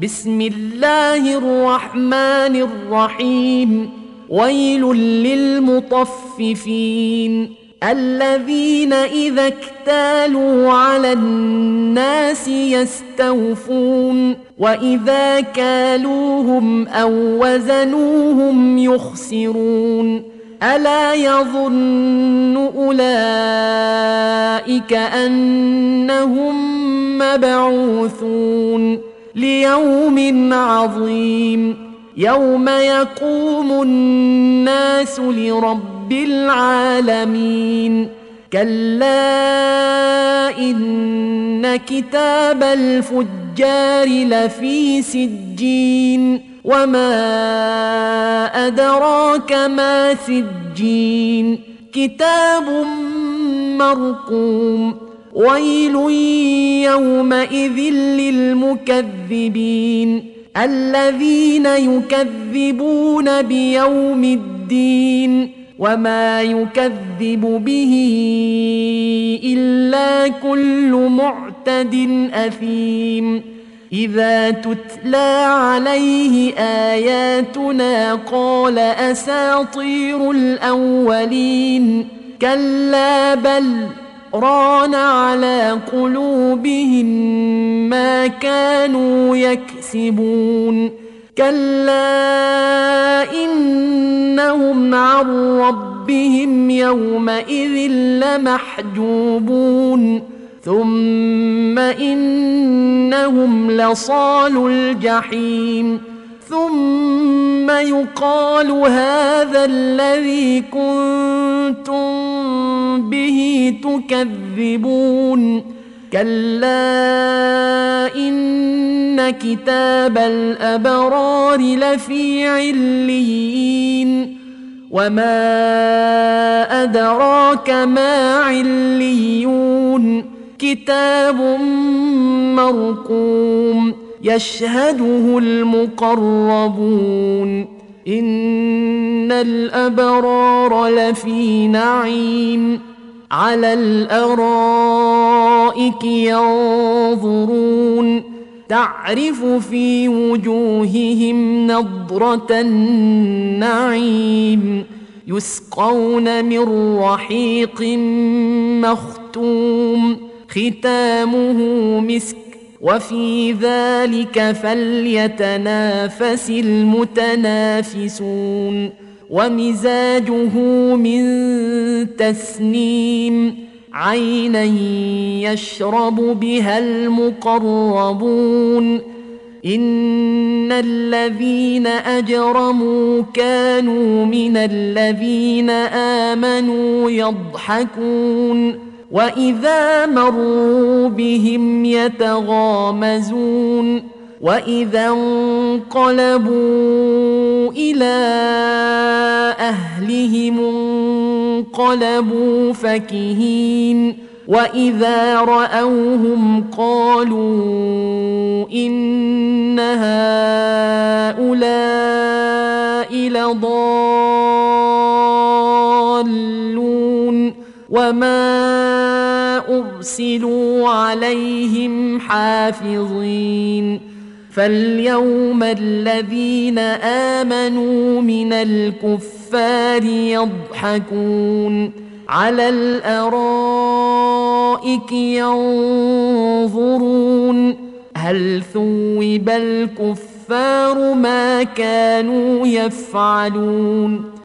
بسم الله الرحمن الرحيم. ويل للمطففين الذين إذا اكتالوا على الناس يستوفون وإذا كالوهم أو وزنوهم يخسرون ألا يظن أولئك أنهم مبعوثون ليوم عظيم يوم يقوم الناس لرب العالمين كلا إن كتاب الفجار لفي سجين وما أدراك ما سجين كتاب مرقوم ويل يومئذ للمكذبين الذين يكذبون بيوم الدين وما يكذب به إلا كل معتد أثيم إذا تتلى عليه آياتنا قال أساطير الأولين كلا بل ران على قلوبهم ما كانوا يكسبون كلا إنهم عن ربهم يومئذ لمحجوبون ثم إنهم لصالو الجحيم ثم يقال هذا الذي كنتم به تكذبون كلا إن كتاب الأبرار لفي عليين وما أدراك ما عليون كتاب مرقوم يشهده المقربون إن الأبرار لفي نعيم على الأرائك ينظرون تعرف في وجوههم نضرة النعيم يسقون من رحيق مختوم ختامه مسك وفي ذلك فليتنافس المتنافسون ومزاجه من تسنيم عينا يشرب بها المقربون إن الذين أجرموا كانوا من الذين آمنوا يضحكون وإذا مروا بهم يتغامزون وإذا انقلبوا إلى أهلهم انقلبوا فكهين وإذا رأوهم قالوا إن هؤلاء لضالون وما أرسلوا عليهم حافظين فاليوم الذين آمنوا من الكفار يضحكون على الأرائك ينظرون هل ثوب الكفار ما كانوا يفعلون